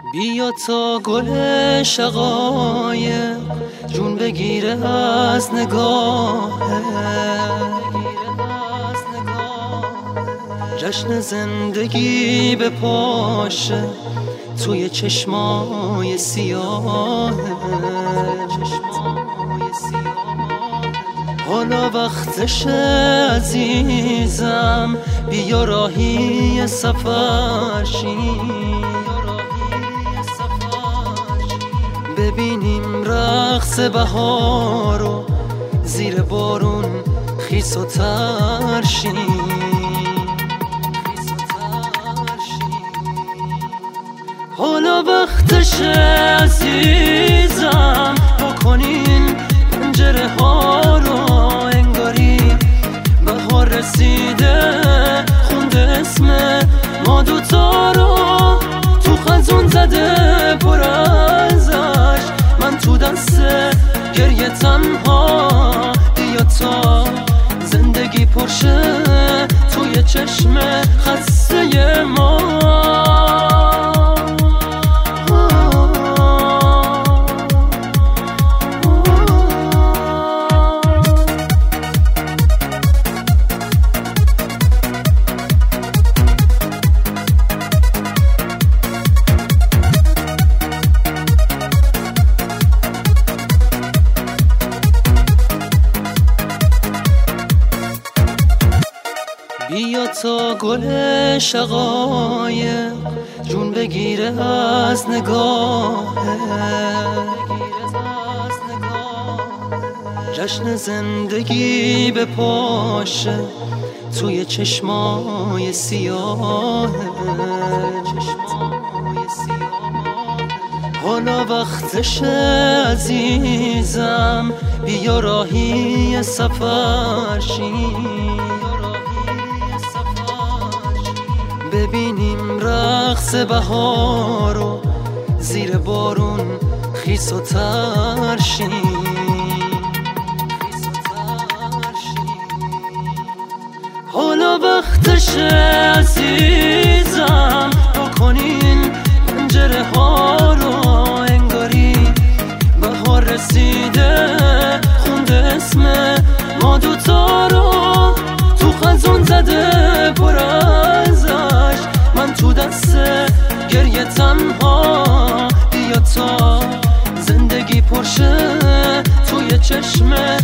بیا تا گل شقایق جون بگیره از نگاهه، جشن زندگی به پاشه توی چشمای سیاهه. حالا وقتشه عزیزم، بیا راهی سفر شیم، ببینیم رقص بهارو زیر بارون خیس و تر شیم. حالا وقتشه عزیزم، بکنین پنجره ها رو انگاری بهار رسیده، خونده اسم ما دوتا رو تو خزون زده پر ازش. من تو دست گریه تنها، بیا تا زندگی پرشه توی چشم خسته ما. بیا تا گل شقایق جون بگیره از نگاهه، جشن زندگی به پاشه توی چشمای سیاهه. حالا وقتشه عزیزم، بیا راهی سفر شیم، ببینیم رقص بهارو زیر بارون خیس و تر شیم. حالا وقتشه عزیزم، بکنین پنجره ها رو انگاری بهار رسیده، خونده اسم ما دوتا رو تو خزون زده پر ازش. من تو دست گریه تنها، بیا تا زندگی پرشه توی چشم